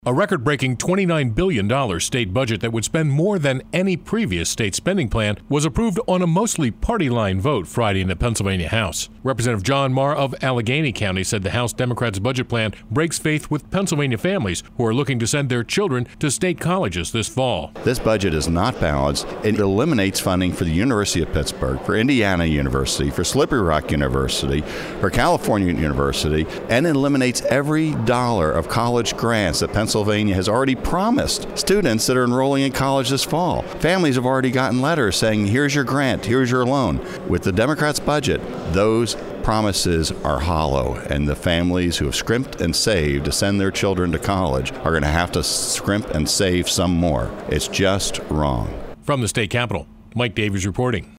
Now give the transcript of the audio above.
A record-breaking $29 billion state budget that would spend more than any previous state spending plan was approved on a mostly party-line vote Friday in the Pennsylvania House. Representative John Marr of Allegheny County said the House Democrats' budget plan breaks faith with Pennsylvania families who are looking to send their children to state colleges this fall. This budget is not balanced. It eliminates funding for the University of Pittsburgh, for Indiana University, for Slippery Rock University, for California University, and it eliminates every dollar of college grants that Pennsylvania has already promised students that are enrolling in college this fall. Families have already gotten letters saying, here's your grant, here's your loan. With the Democrats' budget, those promises are hollow, and the families who have scrimped and saved to send their children to college are going to have to scrimp and save some more. It's just wrong. From the state capitol, Mike Davies reporting.